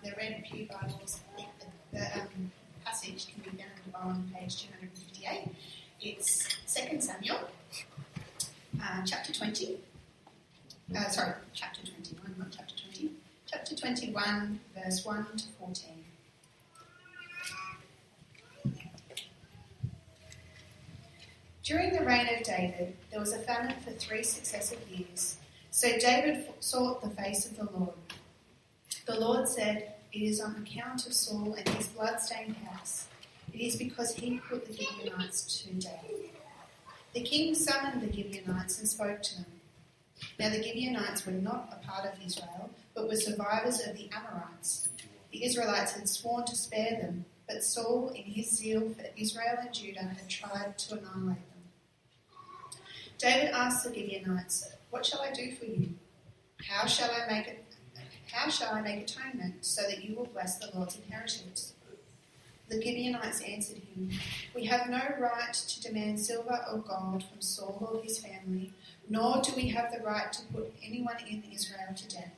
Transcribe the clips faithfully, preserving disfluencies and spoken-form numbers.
the Red Pew Bibles, the, the um, passage can be found on page two hundred fifty-eight. It's Second Samuel, uh, chapter twenty. Uh, sorry, chapter twenty-one, not chapter twenty. Chapter twenty-one, verse one to fourteen. During the reign of David, there was a famine for three successive years. So David sought the face of the Lord. The Lord said, "It is on account of Saul and his blood-stained house. It is because he put the Gibeonites to death." The king summoned the Gibeonites and spoke to them. Now the Gibeonites were not a part of Israel, but were survivors of the Amorites. The Israelites had sworn to spare them, but Saul, in his zeal for Israel and Judah, had tried to annihilate them. David asked the Gibeonites, "What shall I do for you? How shall I make it? How shall I make atonement so that you will bless the Lord's inheritance?" The Gibeonites answered him, "We have no right to demand silver or gold from Saul or his family, nor do we have the right to put anyone in Israel to death."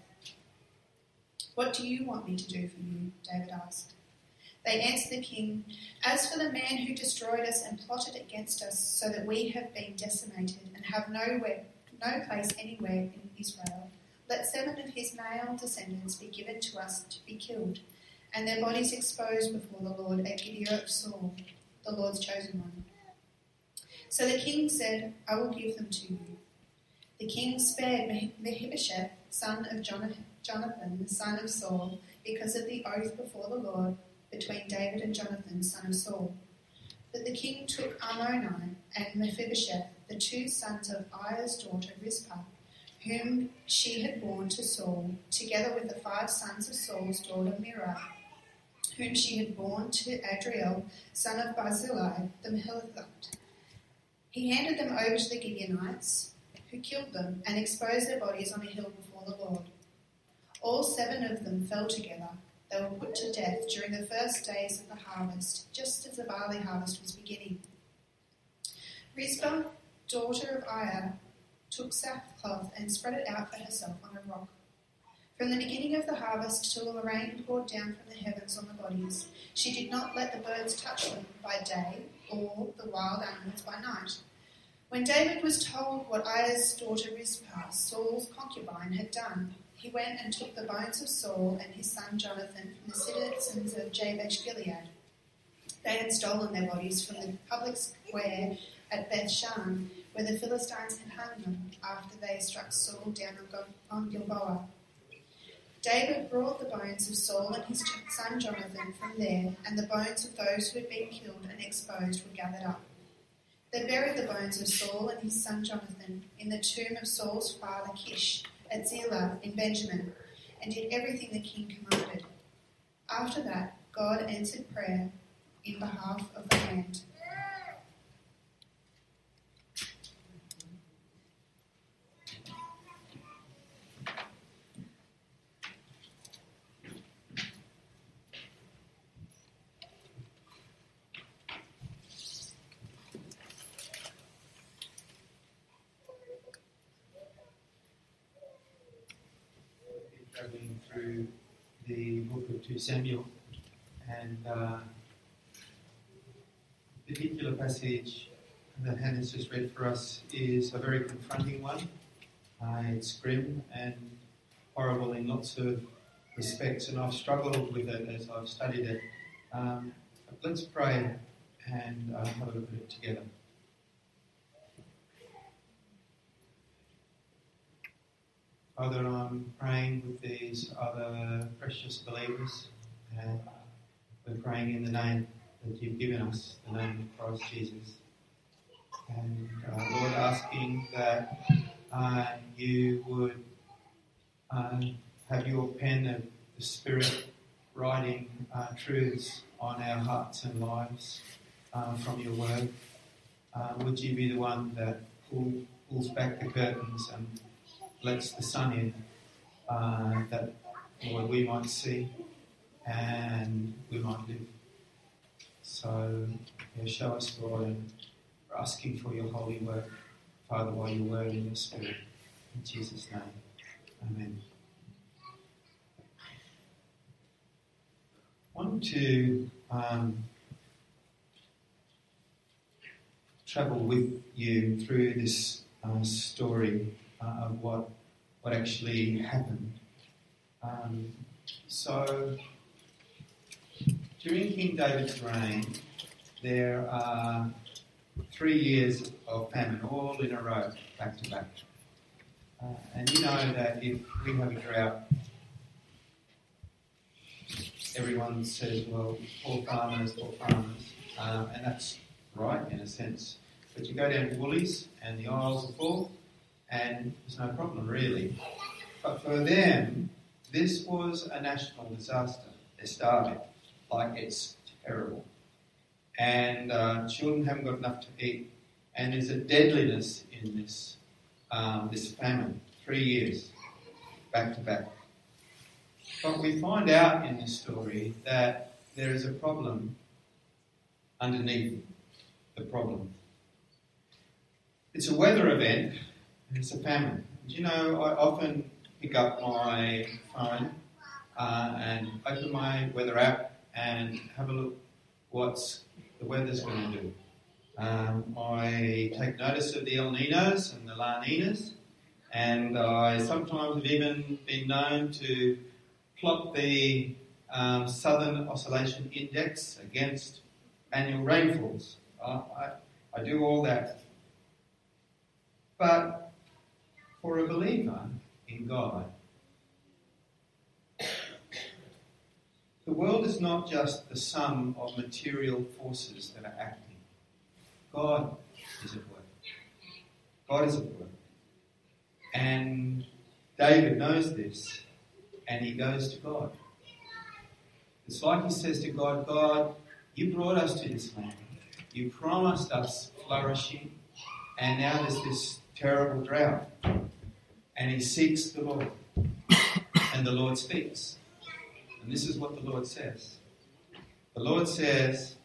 "What do you want me to do for you?" David asked. They answered the king, "As for the man who destroyed us and plotted against us so that we have been decimated and have nowhere, no place anywhere in Israel, let seven of his male descendants be given to us to be killed, and their bodies exposed before the Lord at Gibeah of Saul, the Lord's chosen one." So the king said, "I will give them to you." The king spared Mephibosheth, son of Jonathan, the son of Saul, because of the oath before the Lord between David and Jonathan, son of Saul. But the king took Armoni and Mephibosheth, the two sons of Aiah's daughter Rizpah, whom she had borne to Saul, together with the five sons of Saul's daughter Merab, whom she had borne to Adriel, son of Barzillai the Meholathite. He handed them over to the Gibeonites, who killed them and exposed their bodies on a hill before the Lord. All seven of them fell together. They were put to death during the first days of the harvest, just as the barley harvest was beginning. Rizpah, daughter of Aiah, took sackcloth and spread it out for herself on a rock. From the beginning of the harvest till the rain poured down from the heavens on the bodies, she did not let the birds touch them by day or the wild animals by night. When David was told what Aiah's daughter Rizpah, Saul's concubine, had done, he went and took the bones of Saul and his son Jonathan from the citizens of Jabesh Gilead. They had stolen their bodies from the public square at Bethshan, where the Philistines had hung them after they struck Saul down on Gilboa. David brought the bones of Saul and his son Jonathan from there, and the bones of those who had been killed and exposed were gathered up. They buried the bones of Saul and his son Jonathan in the tomb of Saul's father Kish at Zelah in Benjamin, and did everything the king commanded. After that, God answered prayer in behalf of the land. Travelling through the book of Second Samuel, and uh, the particular passage that Hannah's just read for us is a very confronting one. Uh, it's grim and horrible in lots of respects, and I've struggled with it as I've studied it. Um, but let's pray and uh, have a look at it together. Father, I'm praying with these other precious believers, and we're praying in the name that you've given us, the name of Christ Jesus. And uh, Lord, asking that uh, you would uh, have your pen of the Spirit writing uh, truths on our hearts and lives uh, from your word. Uh, would you be the one that pull, pulls back the curtains and lets the sun in, uh, that, Lord, we might see and we might live. So, yeah, show us, Lord, and we're asking for your holy work, Father, by your word and your Spirit. In Jesus' name, amen. want to um, travel with you through this uh, story uh, of what what actually happened. Um, so, during King David's reign, there are three years of famine, all in a row, back to back. Uh, and you know that if we have a drought, everyone says, well, poor farmers, poor farmers. Um, and that's right, in a sense. But you go down to Woolies and the aisles are full, and there's no problem, really. But for them, this was a national disaster. They're starving. Like, it's terrible. And uh, children haven't got enough to eat. And there's a deadliness in this, um, this famine. Three years, back to back. But we find out in this story that there is a problem underneath the problem. It's a weather event, and it's a famine. You know, I often pick up my phone uh, and open my weather app and have a look what's the weather's going to do. Um, I take notice of the El Ninos and the La Ninas, and I sometimes have even been known to plot the um, Southern Oscillation Index against annual rainfalls. I, I, I do all that. But for a believer in God, the world is not just the sum of material forces that are acting. God is at work. God is at work. And David knows this, and he goes to God. It's like he says to God, God, you brought us to this land. You promised us flourishing, and now there's this terrible drought. And he seeks the Lord, and the Lord speaks. And this is what the Lord says. The Lord says,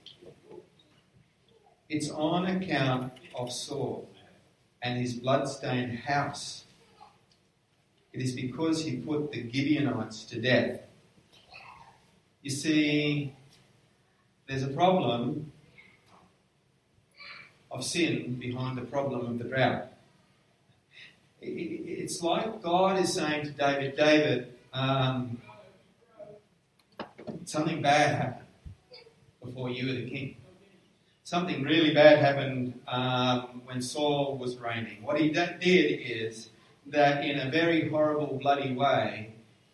it's on account of Saul and his blood-stained house. It is because he put the Gibeonites to death. You see, there's a problem of sin behind the problem of the drought. It's like God is saying to David, David, um, something bad happened before you were the king. Something really bad happened um, when Saul was reigning. What he did is that in a very horrible, bloody way,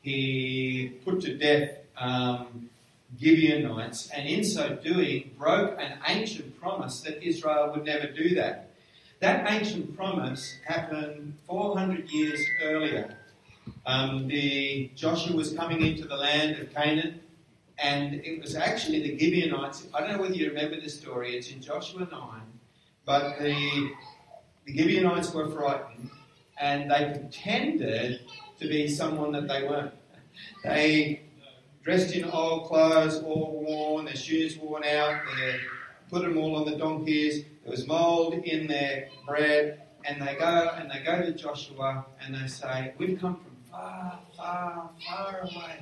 he put to death um, Gibeonites, and in so doing broke an ancient promise that Israel would never do that. That ancient promise happened four hundred years earlier. Um, the Joshua was coming into the land of Canaan, and it was actually the Gibeonites. I don't know whether you remember this story. It's in Joshua nine. But the, the Gibeonites were frightened, and they pretended to be someone that they weren't. They dressed in old clothes, all worn, their shoes worn out, they put them all on the donkeys. There was mould in their bread, and they go and they go to Joshua and they say, we've come from far, far, far away.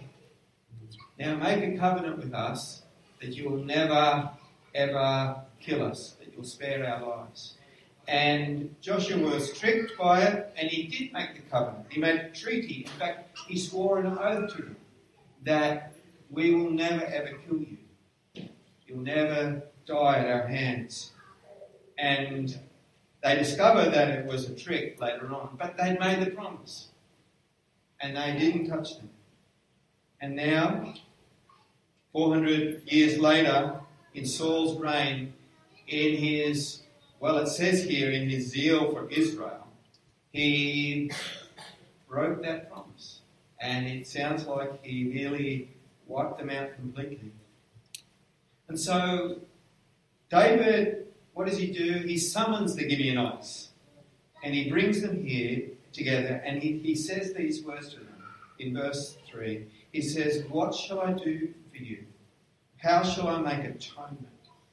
Now make a covenant with us that you will never, ever kill us, that you'll spare our lives. And Joshua was tricked by it, and he did make the covenant. He made a treaty. In fact, he swore an oath to them that we will never, ever kill you. You'll never die at our hands. And they discovered that it was a trick later on, but they'd made the promise. And they didn't touch them. And now, four hundred years later, in Saul's reign, in his, well, it says here, in his zeal for Israel, he broke that promise. And it sounds like he really wiped them out completely. And so, David, what does he do? He summons the Gibeonites. And he brings them here together, and he, he says these words to them in verse three. He says, what shall I do for you? How shall I make atonement?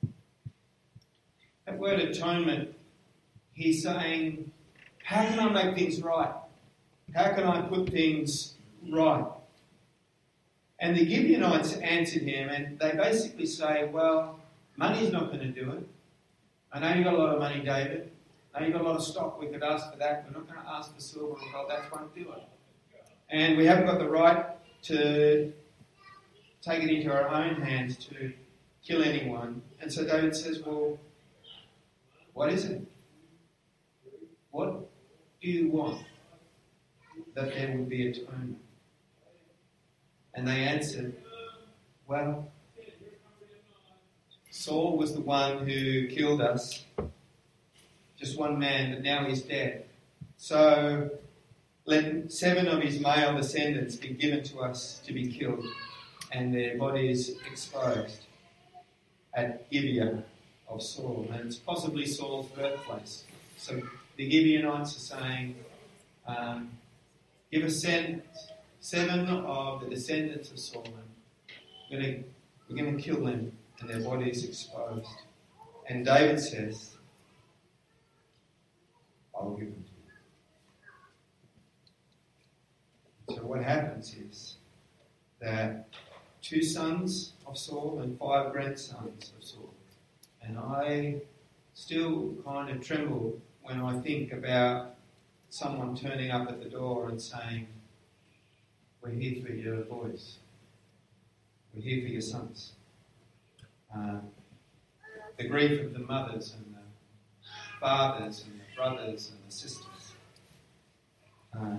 That word atonement, he's saying, how can I make things right? How can I put things right? And the Gibeonites answered him, and they basically say, well, money's not going to do it. I know you've got a lot of money, David. I know you've got a lot of stock. We could ask for that. We're not going to ask for silver and gold. That won't do it. And we haven't got the right to take it into our own hands to kill anyone. And so David says, well, what is it? What do you want that there will be atonement? And they answered, well, Saul was the one who killed us, just one man, but now he's dead. So let seven of his male descendants be given to us to be killed and their bodies exposed at Gibeah of Saul. And it's possibly Saul's birthplace. So the Gibeonites are saying, um, give us seven, seven of the descendants of Saul. We're going to, we're going to kill them and their bodies exposed. And David says, I'll give them to you. So what happens is that two sons of Saul and five grandsons of Saul. And I still kind of tremble when I think about someone turning up at the door and saying, we're here for your boys. We're here for your sons. Uh, the grief of the mothers and the fathers and the brothers and the sisters. Uh,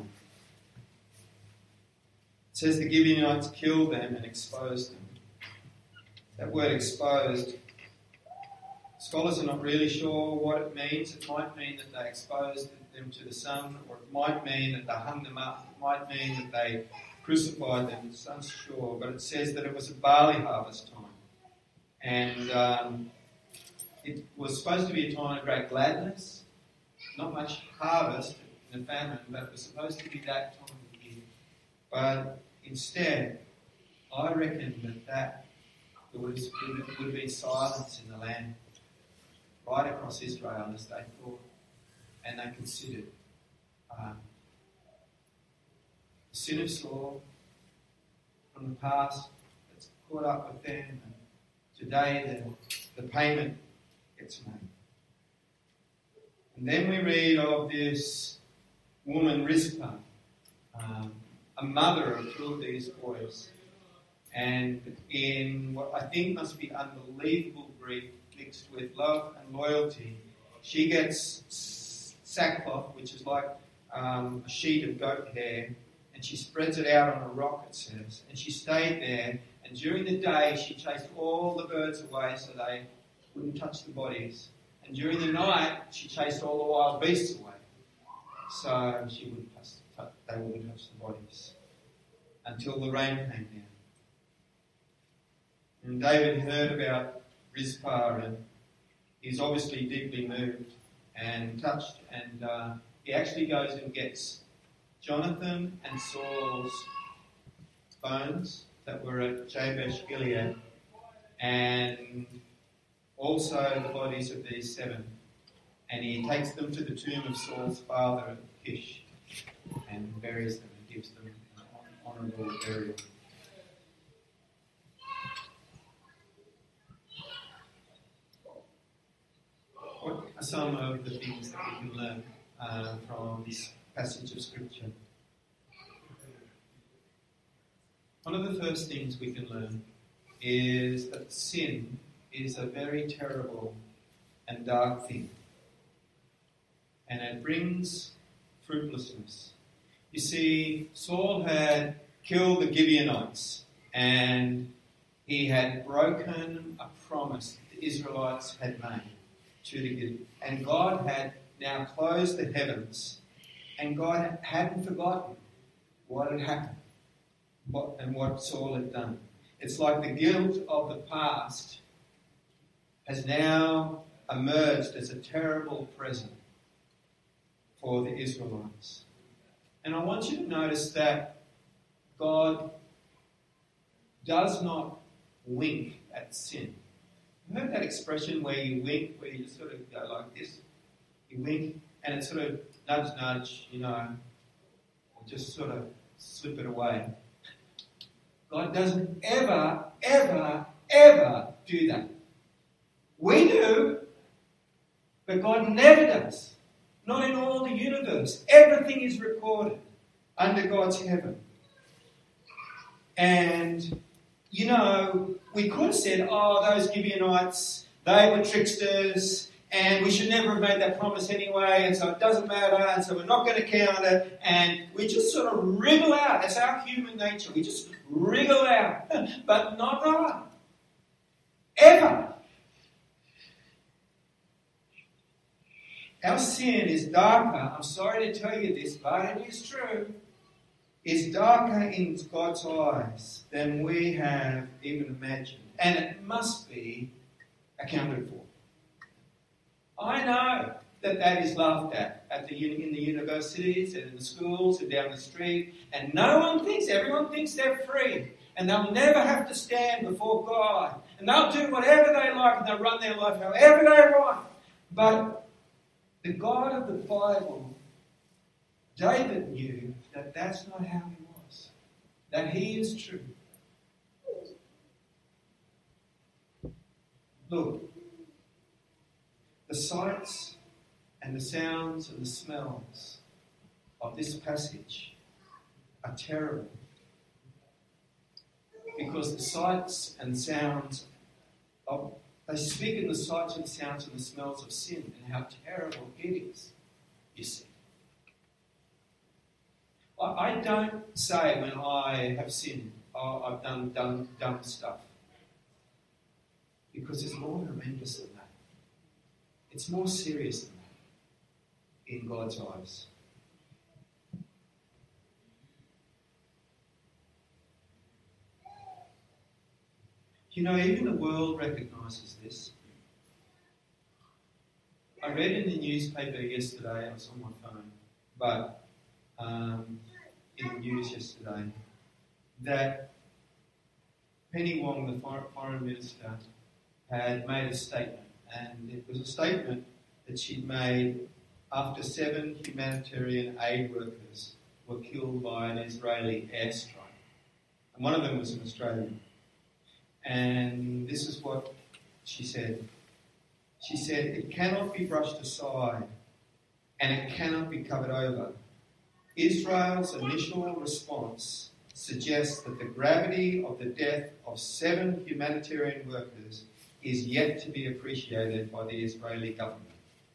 it says the Gibeonites killed them and exposed them. That word exposed, scholars are not really sure what it means. It might mean that they exposed them to the sun, or it might mean that they hung them up. It might mean that they crucified them. It's unsure, but it says that it was a barley harvest time. And um, it was supposed to be a time of great gladness, not much harvest in the famine, but it was supposed to be that time of the year. But instead, I reckon that that there was, would have been silence in the land right across Israel as they thought and they considered um, the sin of Saul from the past that's caught up with them, and today the, the payment gets made. And then we read of this woman Rizpah, um, a mother of two of these boys, and in what I think must be unbelievable grief mixed with love and loyalty, she gets sackcloth, which is like um, a sheet of goat hair, and she spreads it out on a rock, it says, and she stayed there, and during the day she chased all the birds away so they wouldn't touch the bodies, and during the night she chased all the wild beasts away so she wouldn't touch, they wouldn't touch the bodies until the rain came down. And David heard about Rizpah, and he's obviously deeply moved and touched, and uh, he actually goes and gets Jonathan and Saul's bones that were at Jabesh Gilead, and also the bodies of these seven, and he takes them to the tomb of Saul's father at Kish and buries them and gives them an honourable burial. What are some of the things that we can learn uh, from this passage of Scripture? One of the first things we can learn is that sin is a very terrible and dark thing, and it brings fruitlessness. You see, Saul had killed the Gibeonites, and he had broken a promise that the Israelites had made to the Gibeonites. And God had now closed the heavens, and God hadn't forgotten what had happened what, and what Saul had done. It's like the guilt of the past has now emerged as a terrible present for the Israelites. And I want you to notice that God does not wink at sin. You heard that expression where you wink, where you just sort of go like this? You wink, and it's sort of nudge, nudge, you know, or just sort of slip it away. God doesn't ever, ever, ever do that. We do, but God never does. Not in all the universe. Everything is recorded under God's heaven. And, you know, we could have said, oh, those Gibeonites, they were tricksters, and we should never have made that promise anyway, and so it doesn't matter, and so we're not going to count it, and we just sort of wriggle out. That's our human nature. We just wriggle out, but not right. Ever. Our sin is darker, I'm sorry to tell you this, but it is true, is darker in God's eyes than we have even imagined. And it must be accounted for. I know that that is laughed at, at the, in the universities and in the schools and down the street, and no one thinks, everyone thinks they're free, and they'll never have to stand before God, and they'll do whatever they like, and they'll run their life however they want. But the God of the Bible, David knew that that's not how he was, that he is true. Look, the sights and the sounds and the smells of this passage are terrible, because the sights and sounds of They speak in the sights and sounds and the smells of sin and how terrible it is, you see. I don't say when I have sinned, oh, I've done, done dumb stuff. Because it's more horrendous than that. It's more serious than that in God's eyes. You know, even the world recognises this. I read in the newspaper yesterday, I was on my phone, but um, in the news yesterday, that Penny Wong, the foreign minister, had made a statement. And it was a statement that she'd made after seven humanitarian aid workers were killed by an Israeli airstrike. And one of them was an Australian. And this is what she said. She said, "It cannot be brushed aside and it cannot be covered over. Israel's initial response suggests that the gravity of the death of seven humanitarian workers is yet to be appreciated by the Israeli government."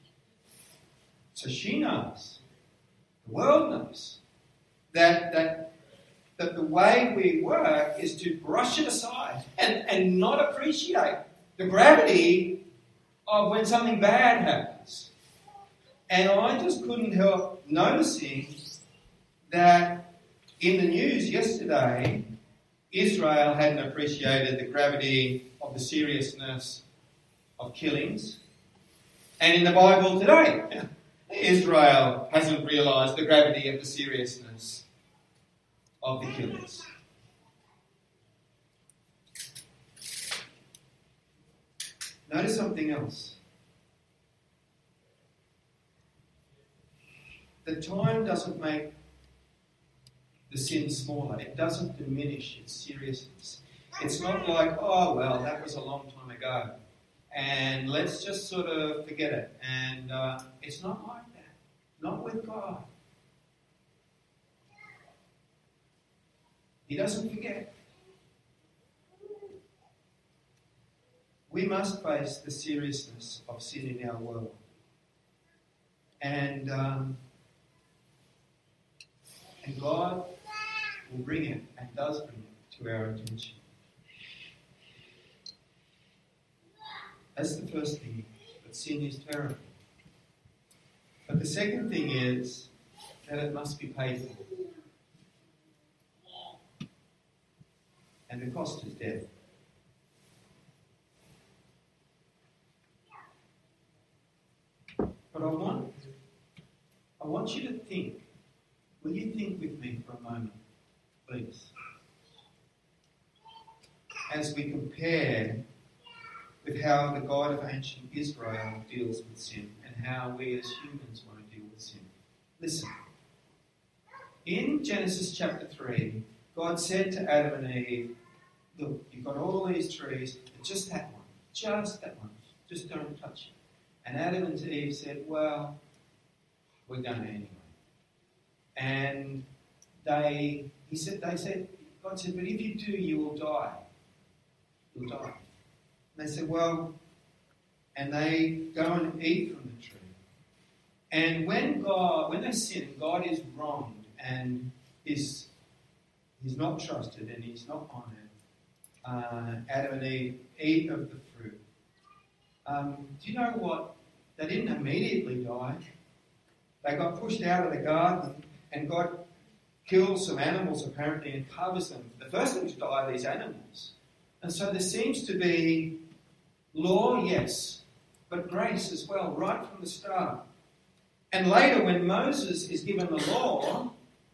So she knows, the world knows, that that that the way we work is to brush it aside and, and not appreciate the gravity of when something bad happens. And I just couldn't help noticing that in the news yesterday, Israel hadn't appreciated the gravity of the seriousness of killings. And in the Bible today, Israel hasn't realised the gravity of the seriousness of the killings. Notice something else. The time doesn't make the sin smaller. It doesn't diminish its seriousness. It's not like, oh, well, that was a long time ago, and let's just sort of forget it. And uh, it's not like that. Not with God. He doesn't forget. We must face the seriousness of sin in our world. And, um, and God will bring it, and does bring it, to our attention. That's the first thing, that sin is terrible. But the second thing is that it must be paid for. And the cost is death. But I want, I want you to think. Will you think with me for a moment, please? As we compare with how the God of ancient Israel deals with sin and how we as humans want to deal with sin. Listen. In Genesis chapter three, God said to Adam and Eve, look, you've got all these trees, but just that one, just that one, just don't touch it. And Adam and Eve said, well, we're going to anyway. And they, he said, they said, God said, but if you do, you will die. You'll die. And they said, well, and they go and eat from the tree. And when God, when they sin, God is wronged and is he's not trusted and he's not honoured. Uh, Adam and Eve eat of the fruit. Um, do you know what? They didn't immediately die. They got pushed out of the garden, and God kills some animals apparently and covers them. The first thing to die are these animals. And so there seems to be law, yes, but grace as well, right from the start. And later when Moses is given the law,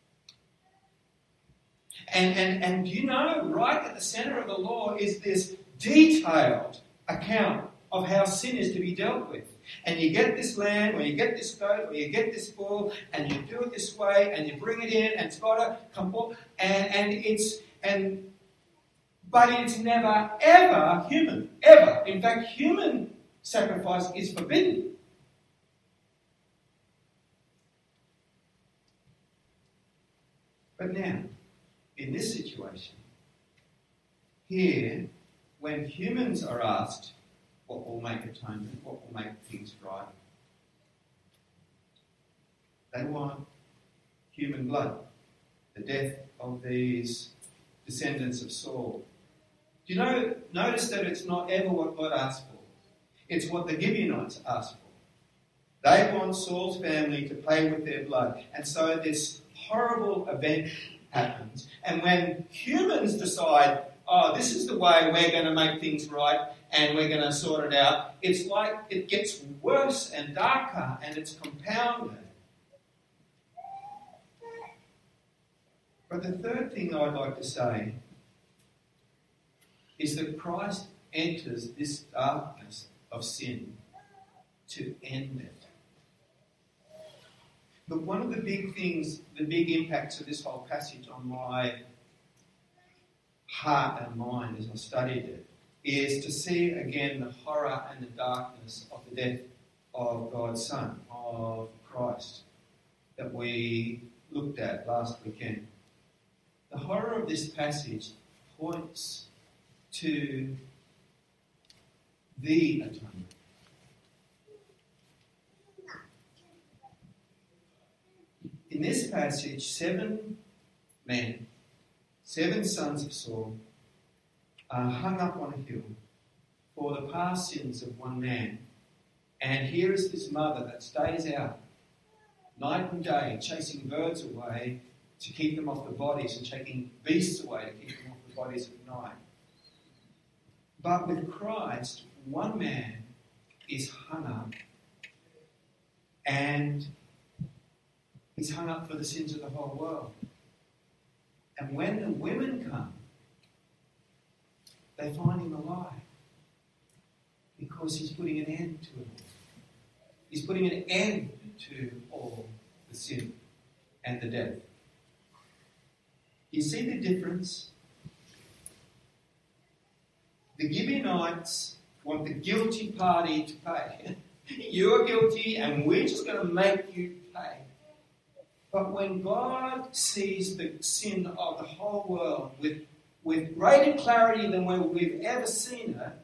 and, and, and you know, right at the centre of the law is this detailed account of how sin is to be dealt with. And you get this lamb, or you get this goat, or you get this bull, and you do it this way, and you bring it in, and it's got to come forth, and, and it's, and, but it's never, ever human, ever. In fact, human sacrifice is forbidden. But now, in this situation, here, when humans are asked what will make atonement, what will make things right, they want human blood, the death of these descendants of Saul. Do you know, notice that it's not ever what God asked for. It's what the Gibeonites asked for. They want Saul's family to pay with their blood. And so this horrible event happens. And when humans decide, oh, this is the way we're going to make things right and we're going to sort it out, it's like it gets worse and darker and it's compounded. But the third thing I'd like to say is that Christ enters this darkness of sin to end it. But one of the big things, the big impacts of this whole passage on my heart and mind as I studied it, is to see again the horror and the darkness of the death of God's Son, of Christ, that we looked at last weekend. The horror of this passage points to the atonement. In this passage, seven men, seven sons of Saul, are hung up on a hill for the past sins of one man. And here is this mother that stays out night and day, chasing birds away to keep them off the bodies and taking beasts away to keep them off the bodies at night. But with Christ, one man is hung up, and he's hung up for the sins of the whole world. And when the women come, they find him alive because he's putting an end to it all. He's putting an end to all the sin and the death. You see the difference? The Gibeonites want the guilty party to pay. You're guilty and we're just going to make you pay. But when God sees the sin of the whole world with, with greater clarity than we've ever seen it,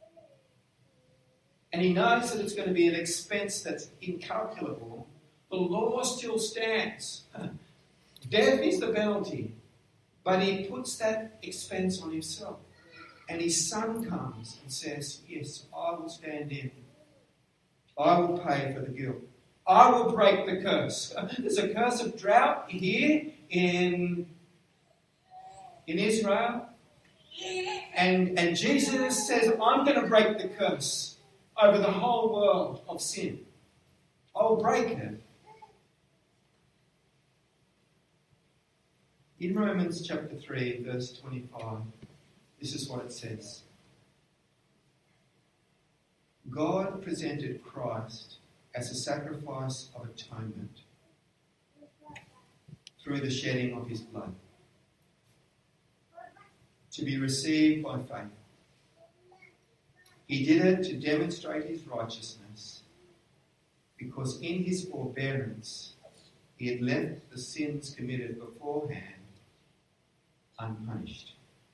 and he knows that it's going to be an expense that's incalculable, the law still stands. Death is the penalty, but he puts that expense on himself. And his son comes and says, yes, I will stand in. I will pay for the guilt. I will break the curse. There's a curse of drought here in, in Israel. And, and Jesus says, I'm going to break the curse over the whole world of sin. I'll break it. In Romans chapter three, verse twenty-five, this is what it says. God presented Christ as a sacrifice of atonement through the shedding of his blood. to be received by faith. He did it to demonstrate his righteousness, because in his forbearance he had left the sins committed beforehand unpunished.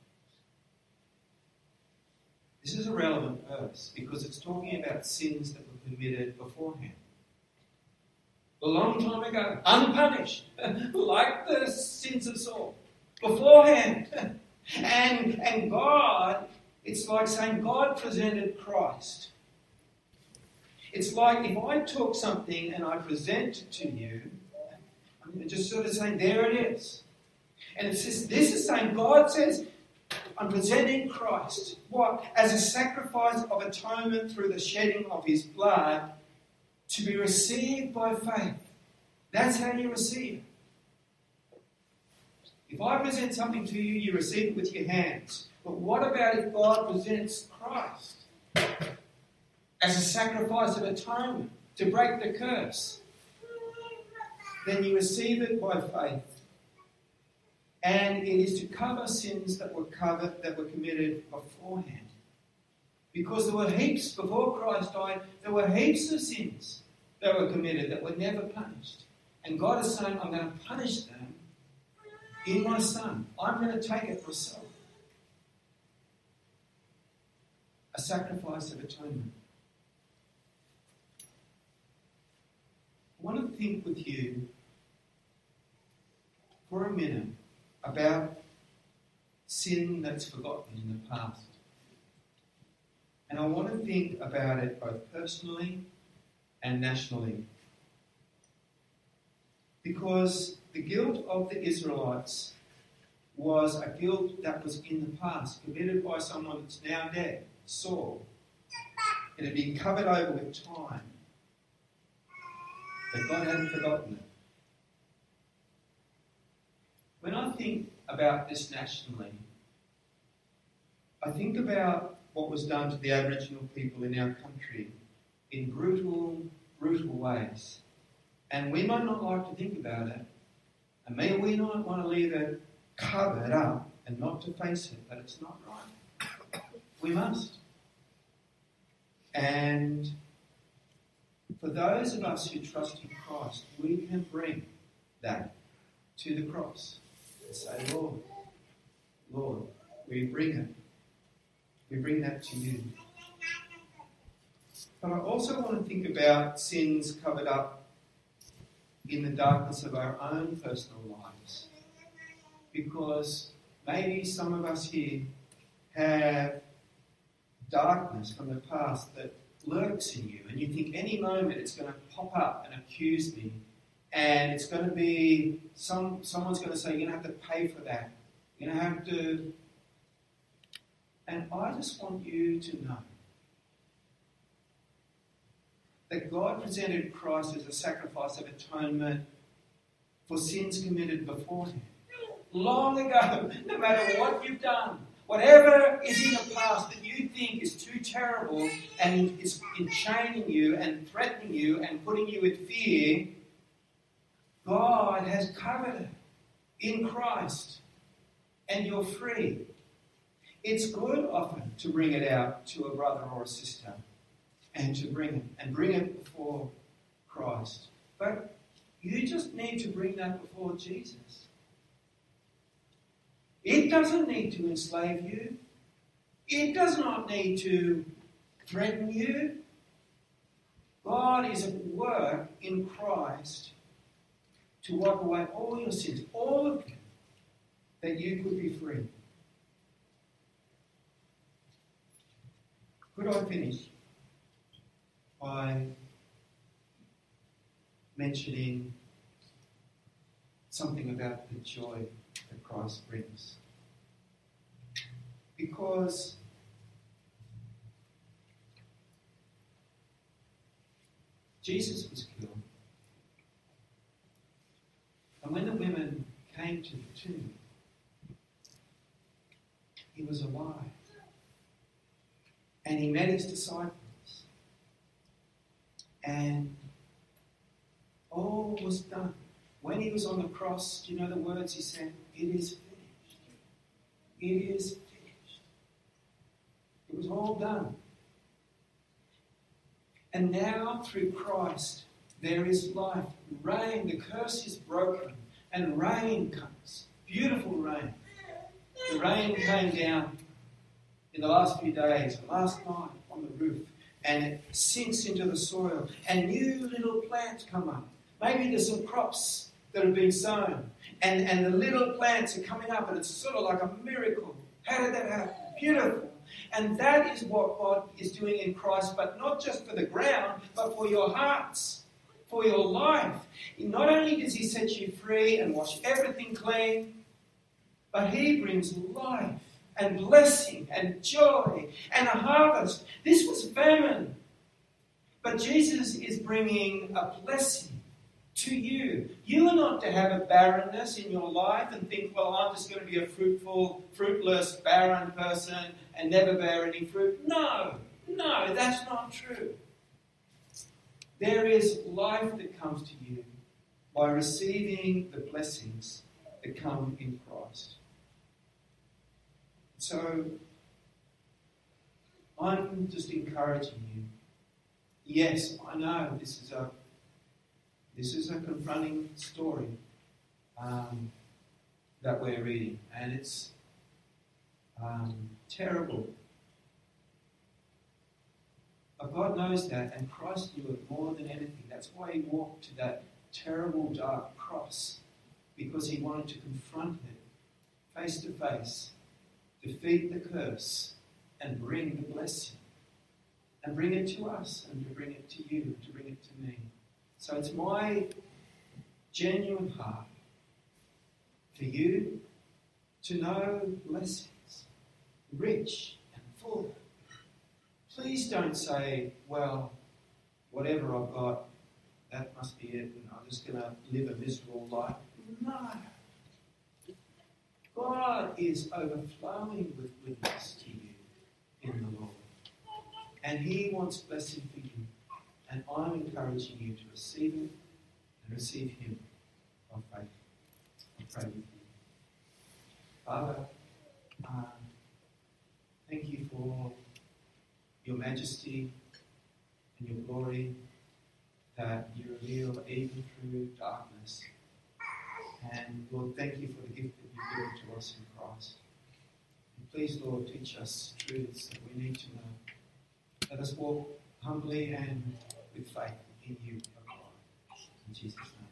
This is a relevant verse because it's talking about sins that were committed beforehand. A long time ago, unpunished, like the sins of Saul, beforehand. And, and God, it's like saying God presented Christ. It's like if I took something and I present it to you, I'm just sort of saying, there it is. And it's just, this is saying, God says, I'm presenting Christ. What? As a sacrifice of atonement through the shedding of his blood to be received by faith. That's how you receive it. If I present something to you, you receive it with your hands. But what about if God presents Christ as a sacrifice of atonement to break the curse? Then you receive it by faith. And it is to cover sins that were covered, that were committed beforehand. Because there were heaps, before Christ died, there were heaps of sins that were committed that were never punished. And God is saying, I'm going to punish them in my Son. I'm going to take it myself. A sacrifice of atonement. I want to think with you for a minute about sin that's forgotten in the past. And I want to think about it both personally and nationally. Because the guilt of the Israelites was a guilt that was in the past, committed by someone that's now dead, Saul. It had been covered over with time. But God hadn't forgotten it. When I think about this nationally, I think about what was done to the Aboriginal people in our country in brutal, brutal ways. And we might not like to think about it, and maybe we might want to leave it covered up and not to face it, but it's not right. We must. And for those of us who trust in Christ, we can bring that to the cross and say, Lord, Lord, we bring it. We bring that to you. But I also want to think about sins covered up in the darkness of our own personal lives. Because maybe some of us here have darkness from the past that lurks in you, and you think any moment it's going to pop up and accuse me, and it's going to be, some someone's going to say, you're going to have to pay for that. You're going to have to... And I just want you to know that God presented Christ as a sacrifice of atonement for sins committed beforehand. Long ago, no matter what you've done, whatever is in the past that you think is too terrible and is enchaining you and threatening you and putting you in fear, God has covered it in Christ, and you're free. It's good often to bring it out to a brother or a sister and to bring it and bring it before Christ. But you just need to bring that before Jesus. It doesn't need to enslave you. It does not need to threaten you. God is at work in Christ to wipe away all your sins, all of them, that you could be free. Could I finish by mentioning something about the joy that Christ brings? Because Jesus was killed, and when the women came to the tomb, he was alive. And he met his disciples. And all was done. When he was on the cross, do you know the words he said? It is finished. It is finished. It was all done. And now, through Christ, there is life. Rain, the curse is broken, and rain comes. Beautiful rain. The rain came down in the last few days, last night on the roof, and it sinks into the soil, and new little plants come up. Maybe there's some crops that have been sown, and, and the little plants are coming up, and it's sort of like a miracle. How did that happen? Beautiful. And that is what God is doing in Christ, but not just for the ground, but for your hearts, for your life. Not only does he set you free and wash everything clean, but he brings life and blessing and joy and a harvest. This was famine, but Jesus is bringing a blessing to you. You are not to have a barrenness in your life and think, well, I'm just going to be a fruitful, fruitless, barren person and never bear any fruit. No, no, that's not true. There is life that comes to you by receiving the blessings that come in Christ. So, I'm just encouraging you. Yes, I know this is a this is a confronting story um, that we're reading, and it's um, terrible. But God knows that, and Christ knew it more than anything. That's why he walked to that terrible, dark cross, because he wanted to confront it face to face, defeat the curse, and bring the blessing. And bring it to us, and to bring it to you, and to bring it to me. So it's my genuine heart for you to know blessings, rich and full. Please don't say, well, whatever I've got, that must be it, and I'm just going to live a miserable life. No. God is overflowing with goodness to you in the Lord. And he wants blessing for you. And I'm encouraging you to receive it and receive him by faith. I pray with you. Father, um, thank you for your majesty and your glory that you reveal even through darkness. And Lord, thank you for the gift that you've given to us in Christ. And please, Lord, teach us truths that we need to know. Let us walk humbly and with faith in you, O God. In Jesus' name.